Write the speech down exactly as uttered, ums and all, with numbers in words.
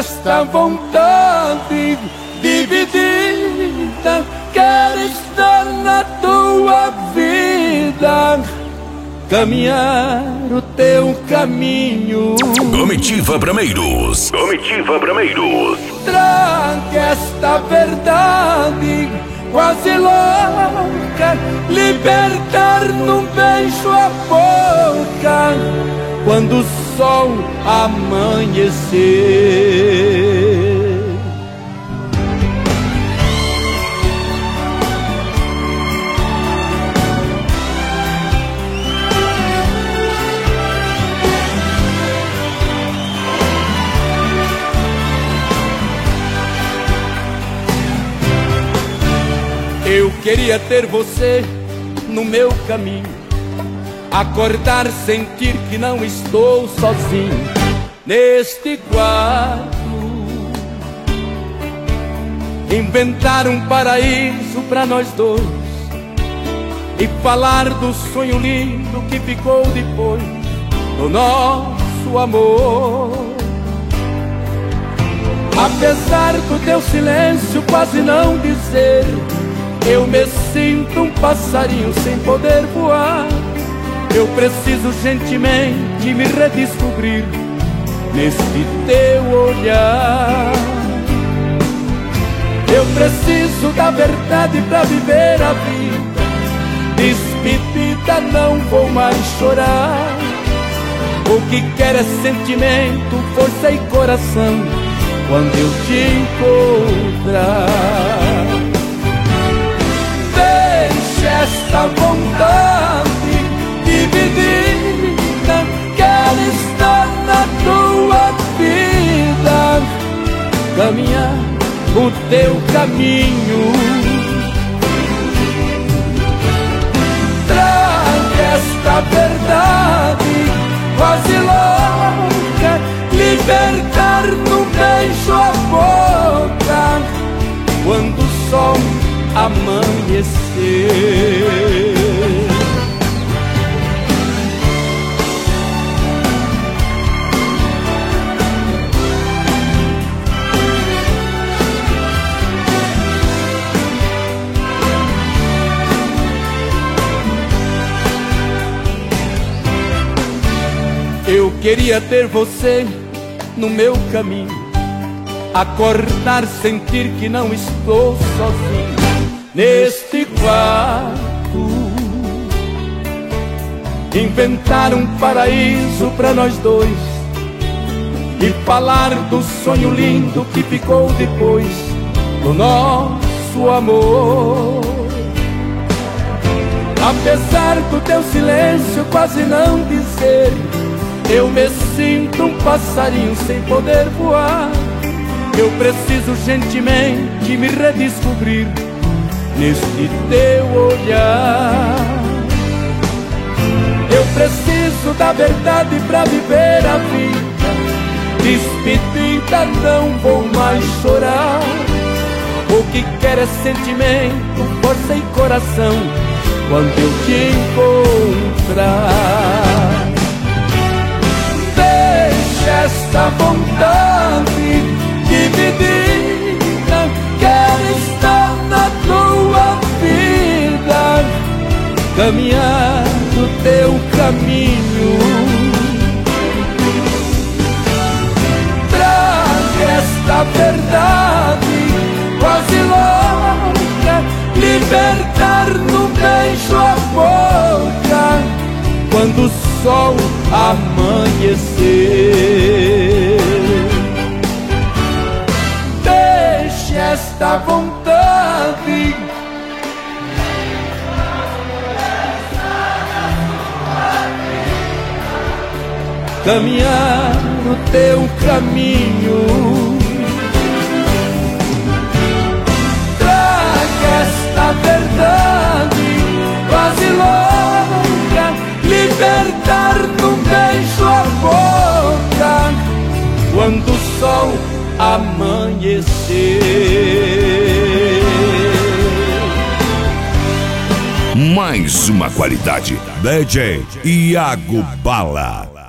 esta vontade dividida, quero estar na tua vida, caminhar o teu caminho. Comitiva Brameiros, Comitiva Brameiros. Traga esta verdade quase louca, libertar num beijo a boca, quando o sol amanhecer. Eu queria ter você no meu caminho, acordar, sentir que não estou sozinho neste quarto, inventar um paraíso pra nós dois e falar do sonho lindo que ficou depois do nosso amor. Apesar do teu silêncio quase não dizer, eu me sinto um passarinho sem poder voar. Eu preciso urgentemente me redescobrir neste teu olhar. Eu preciso da verdade pra viver a vida. Despedida, não vou mais chorar. O que quero é sentimento, força e coração quando eu te encontrar. Esta vontade dividida, quero estar na tua vida, caminhar o teu caminho. Traga esta verdade quase louca, libertar num beijo a boca, quando o sol amanhecer. Eu queria ter você no meu caminho, acordar, sentir que não estou sozinho neste quarto, inventar um paraíso pra nós dois e falar do sonho lindo que ficou depois do nosso amor. Apesar do teu silêncio quase não dizer, eu me sinto um passarinho sem poder voar. Eu preciso urgentemente me redescobrir neste teu olhar. Eu preciso da verdade pra viver a vida. Despedida, não vou mais chorar. O que quero é sentimento, força e coração quando eu te encontrar. Deixa esta vontade dividida, quero estar na tua vida, caminhar no teu caminho. Traga esta verdade quase louca, libertar num beijo a boca, quando o sol amanhecer. Deixe esta vontade caminhar no teu caminho. Traga esta verdade quase louca, libertar num beijo a boca, quando o sol amanhecer. Mais uma qualidade. D J Iago Bala.